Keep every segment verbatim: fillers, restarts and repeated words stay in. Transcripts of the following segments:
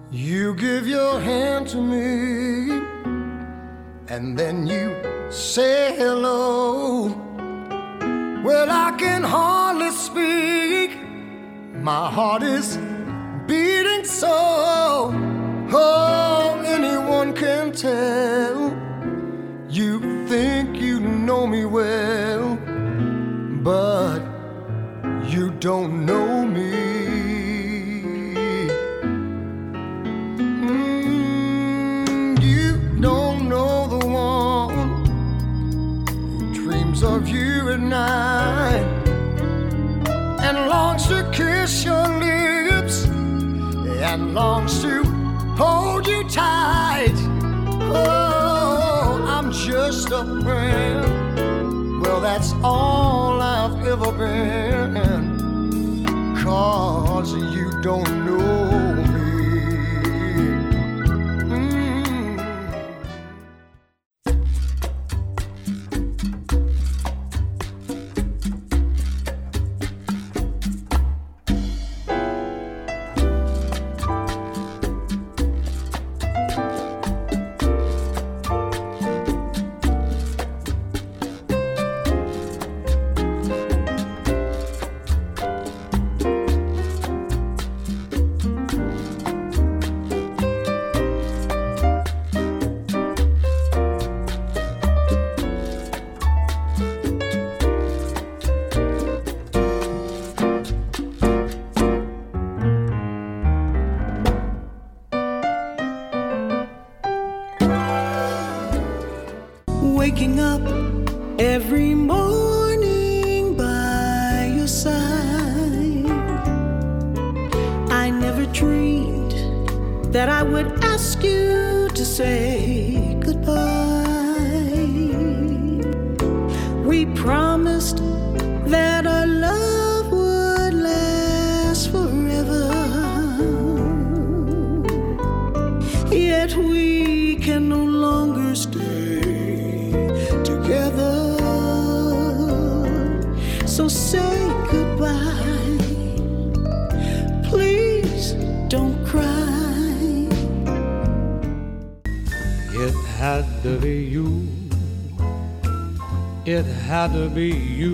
You give your hand to me, and then you say hello. Well, I can hardly speak. My heart is beating so. Oh, anyone can tell. You think you know me well, but you don't know me. Mm, you don't know the one who dreams of you at night and longs to kiss your lips and longs to hold you tight. Oh, I'm just a friend. Well, that's all I've ever been. 'Cause you don't know me. Mm. Waking up every morning by your side, I never dreamed that I would ask you to say goodbye. We promised that our love would last forever, yet we can no longer stay together. So say goodbye. Please don't cry. It had to be you. It had to be you.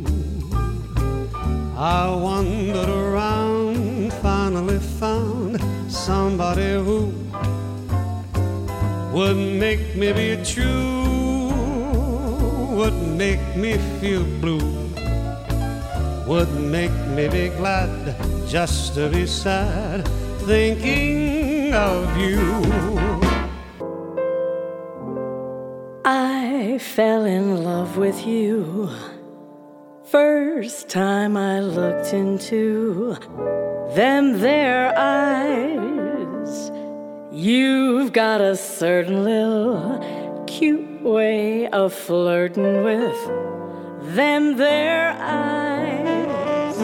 I wandered around, finally found somebody who would make me be true, would make me feel blue, would make me be glad just to be sad, thinking of you. I fell in love with you first time I looked into them there eyes. You've got a certain little cute way of flirting with them there eyes.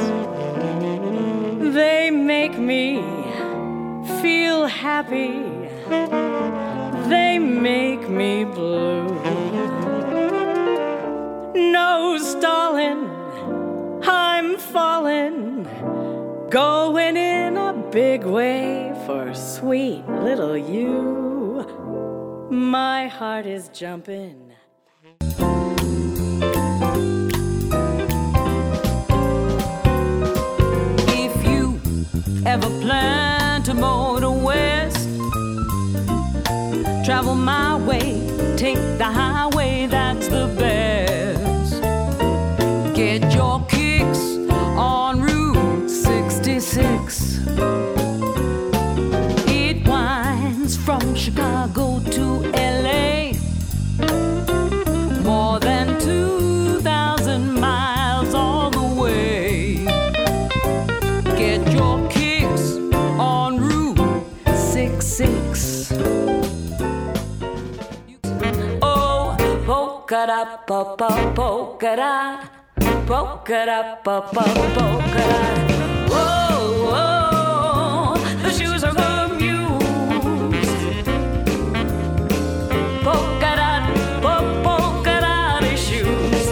They make me feel happy. They make me blue. No stalling, I'm falling, going in a big way for sweet little you. My heart is jumping. If you ever plan to motor west, travel my way, take the highway, that's the best. Get your kicks on Route sixty-six. It winds from Chicago to L A, more than two thousand miles all the way. Get your kicks on Route sixty-six. Oh, polka dot, polka dot, polka dot, polka dot. Whoa, whoa, the shoes are the muse. Polka dot, polka dot shoes.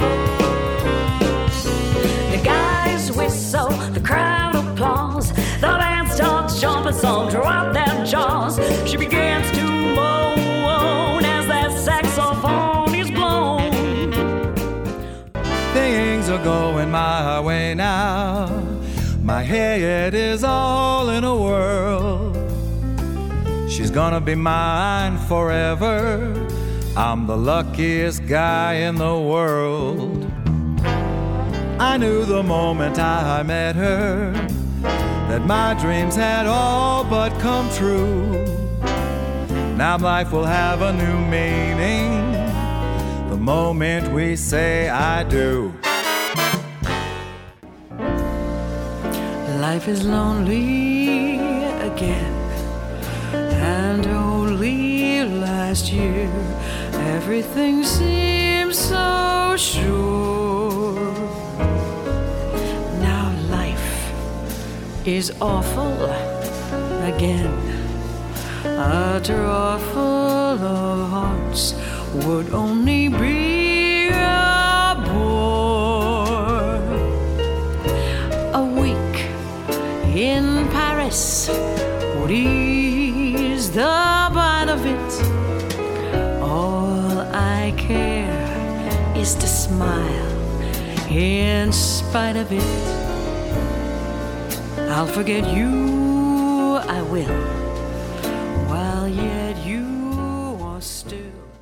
The guys whistle, the crowd applause, the band starts jumping, so drop their jaws. She begins to moan as that saxophone is blown. Things are going my way now. My head is all in a whirl. She's gonna be mine forever. I'm the luckiest guy in the world. I knew the moment I met her that my dreams had all but come true. Now life will have a new meaning the moment we say I do. Life is lonely again, and only last year everything seems so sure. Now life is awful again. A drawer full of hearts would only be a bore. A week in Paris would ease the bite of it. All I care is to smile in spite of it. I'll forget you, I will, while yet you are still.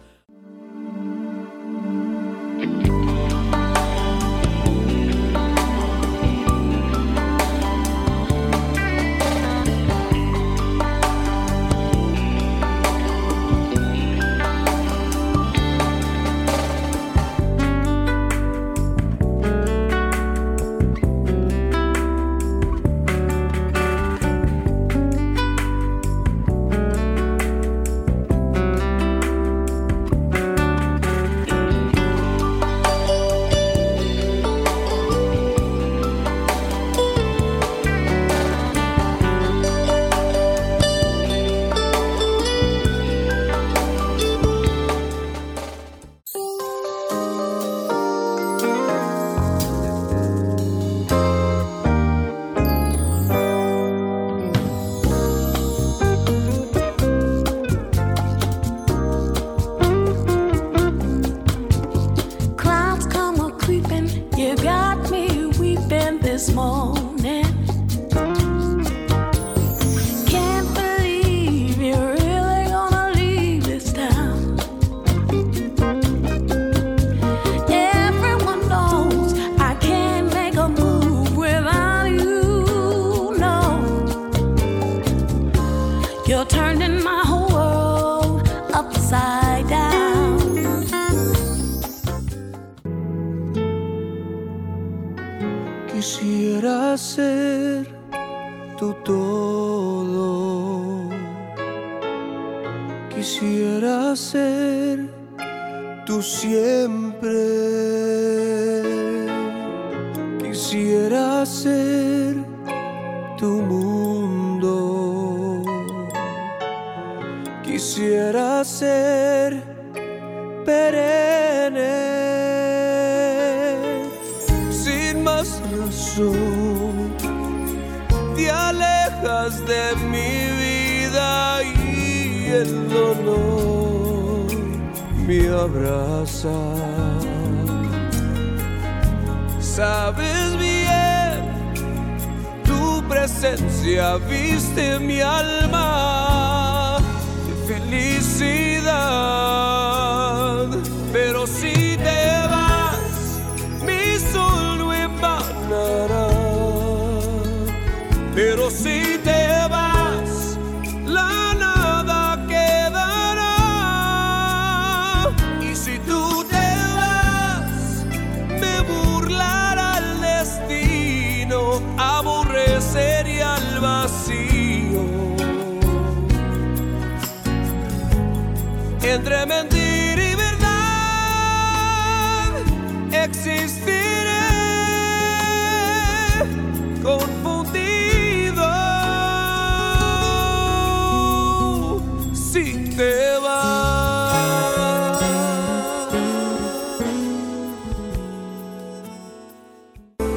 This morning, can't believe you're really gonna leave this town. Everyone knows I can't make a move without you. No, you're turning my whole world upside down. Quisiera ser tu todo. Quisiera ser tu siempre. Quisiera ser tu mundo. Quisiera ser perenne. Te alejas de mi vida y el dolor me abraza. Sabes bien, tu presencia viste mi alma de felicidad. Pero si te vas, mi sol no emanará. Pero si te vas, la nada quedará. Y si tú te vas, me burlará el destino, aborrecería el vacío. Entre mentir y verdad existiré confundido. Si te vas,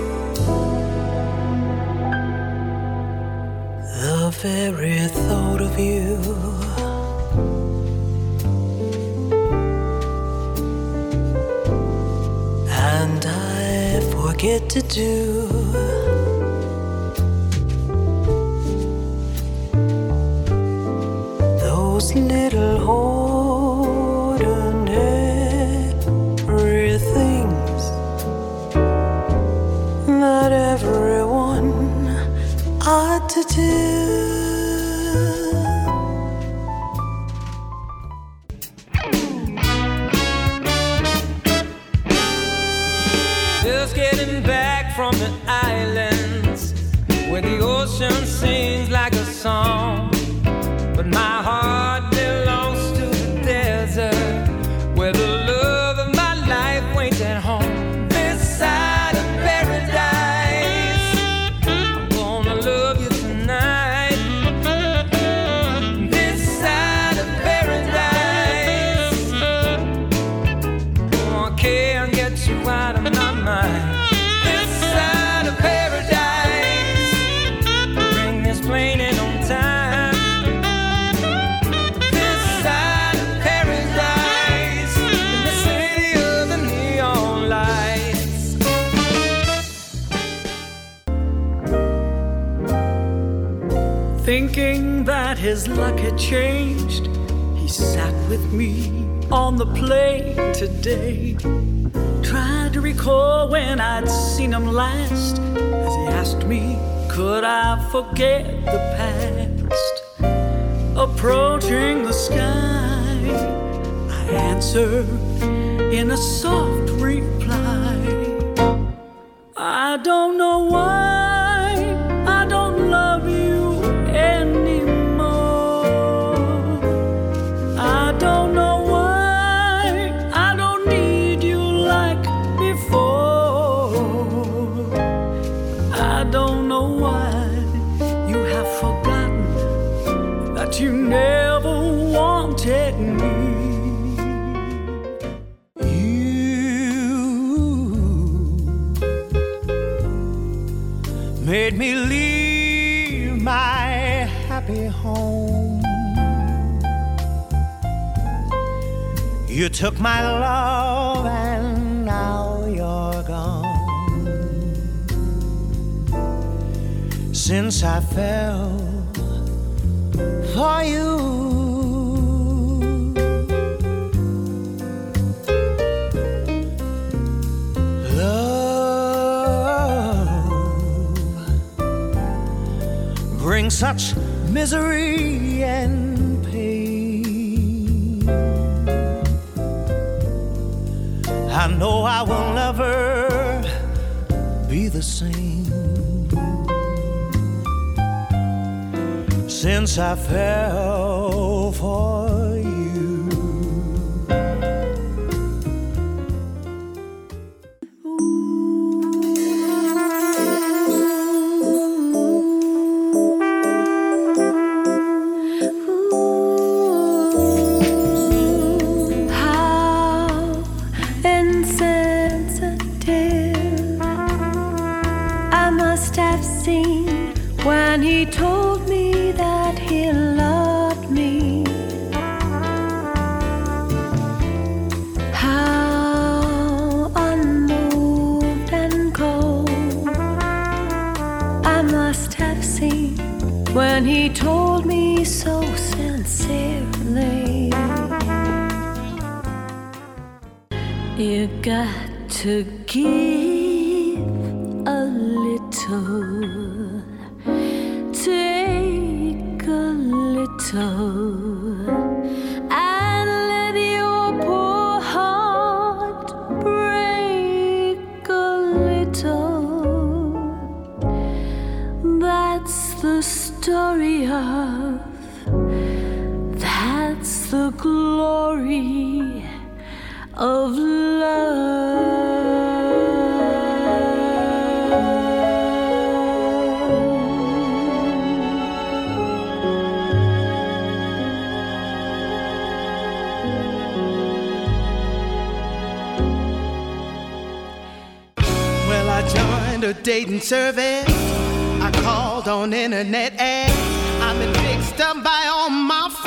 the very thought of get to do. Those little ordinary things that everyone ought to do. From the islands where the ocean sings like a song, but my heart belongs to the desert where the love of my life waits at home. This side of paradise, I'm gonna love you tonight. This side of paradise, oh, I can't get you out of my mind. Thinking that his luck had changed, he sat with me on the plane today. Tried to recall when I'd seen him last, as he asked me, could I forget the past? Approaching the sky, I answered in a soft reply, I don't know why I don't love you anymore. I don't know why I don't need you like before. I don't know why you have forgotten that you never wanted me. You made me leave my happy home. You took my love and now you're gone. Since I fell for you, love brings such misery and pain. I know I will never be the same since I fell for you. When he told me that he loved me, how unmoved and cold I must have seemed when he told me so sincerely. You got to give a little, take a little, and let your poor heart break a little. That's the story of, that's the glory of love. A dating service, I called on internet ads. I've been fixed up by all my friends.